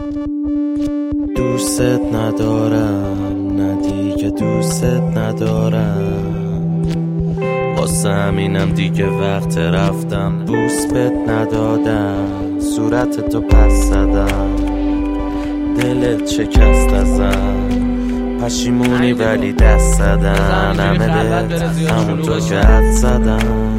دوست ندارم، نه دیگه دوست ندارم، واسه همینم دیگه وقت رفتم. بوس بهت ندادم، صورت تو پس زدم، دلت شکست ازم، پشیمونی ولی دست زدن، همه بهت همونطور که حد زدم.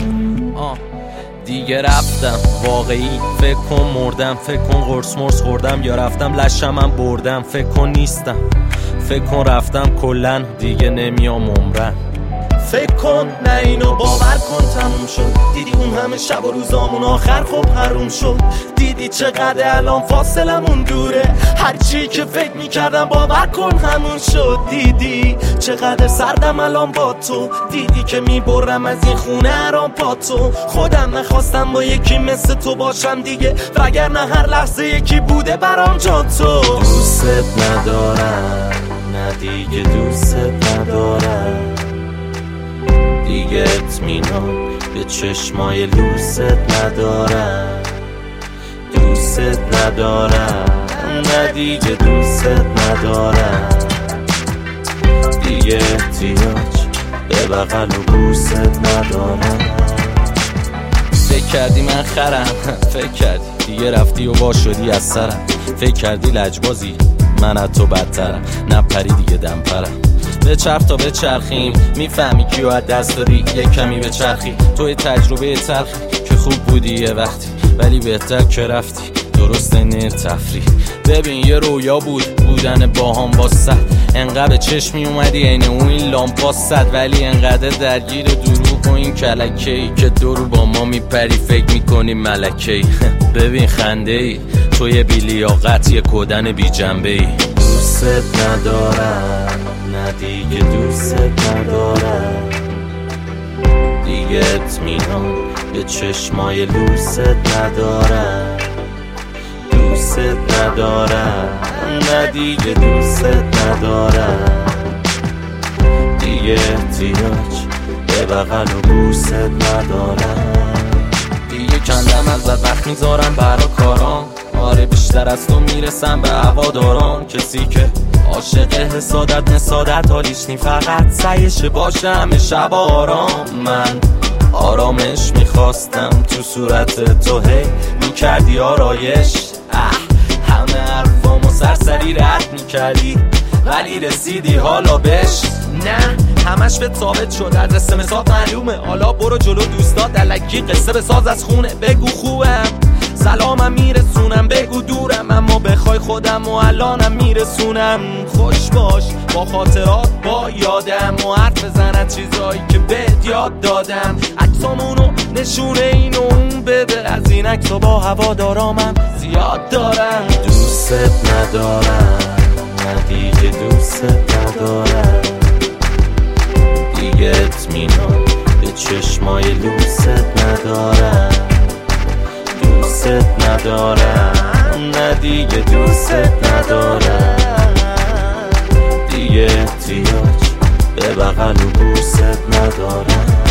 دیگه رفتم واقعی، فکر کن مردم، فکر کن قرص مرس خوردم یا رفتم لشمم بردم، فکر کن نیستم، فکر کن رفتم کلن دیگه نمیام عمرن. فکر کن نه اینو باور کن تموم شد، دیدی اون همه شب و روزامون آخر خب حروم شد، دیدی چقدر الان فاصلمون دوره، هرچی که فکر میکردم باور کن همون شد، دیدی چقدر سردم الان با تو، دیدی که میبرم از این خونه هرام با تو، خودم نخواستم با یکی مثل تو باشم دیگه، وگرنه هر لحظه یکی بوده برام جا تو. دوست ندارم، نه دیگه دوست ندارم، دیگه اطمینان به چشمای لوست ندارم، دوست ندارم، نه دیگه دوست ندارم، دیگه احتیاج به بغل و بوست ندارم. فکر کردی من خرم، فکر کردی دیگه رفتی و وا شدی از سرم، فکر کردی لجبازی من از تو بدترم، نپری دیگه دم پرم، به چرخ تا به چرخیم، میفهمی کیو از دست داری، یه کمی به چرخی، توی تجربه تلخی که خوب بودی یه وقتی، ولی بهتر که رفتی، درست نیر تفریح. ببین یه رویا بودن باهام با صد، انقدر به چشمی اومدی عین اون این لامپا صد، ولی انقدر درگیر دروغ و این کلکه‌ای که دور با ما میپری فکر میکنی ملکه‌ای. ببین خنده ای توی بیلیاقت یه کدن بی جنبه ای. دوست ندارم، نه دیگه دوست ندارم، دیگه اطمینان به چشمای لوست ندارم، دوست ندارم، نه دیگه دوست ندارم، دیگه احتیاج به بغل و بوست ندارم. دیگه کندم ازت وقت میذارم برا کارام، آره بیشتر از تو میرسم به هوادارام، کسی که عاشق حسادت حالیش نی، فقط سعیش باشه همه شب آرام. من آرامش میخواستم تو صورت تو، هی میکردی آرایش، همه حرفامو سرسری رد میکردی، ولی رسیدی حالا بش، نه همش به ثابت شد، adrس مساق معلومه، حالا برو جلو دوستات الکی قصه بساز از خونه، بگو خوبم سلامم میرسونم، بگو دورم اما بخوای خودم و الانم میرسونم، خوش باش با خاطرات با یادم و حرف بزن چیزایی که بهت یاد دادم، عکسامونو نشونه این و اون بده، از این عکسا با هوادارامم زیاد دارم. دوست ندارم، نه دیگه دوست ندارم، دیگه اطمینان به چشمای لوست ندارم، دوست ندارم، نه دیگه دوست ندارم، دیگه احتیاج به بغل و بوست ندارم.